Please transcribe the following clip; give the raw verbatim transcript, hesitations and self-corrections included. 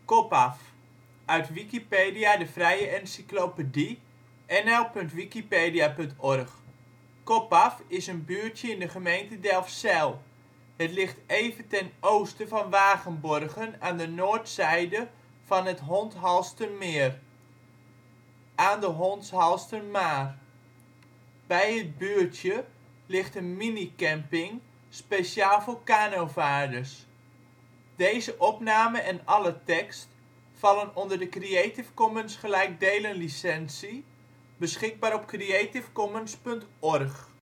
Kopaf, uit Wikipedia, de vrije encyclopedie. nl & wikipedia punt org. Kopaf is een buurtje in de gemeente Delfzijl. Het ligt even ten oosten van Wagenborgen aan de noordzijde van het Hondshalstermeer, aan de Hondshalstermaar. Bij het buurtje ligt een minicamping, speciaal voor kanovaarders. Deze opname en alle tekst vallen onder de Creative Commons gelijkdelen licentie, beschikbaar op creativecommons punt org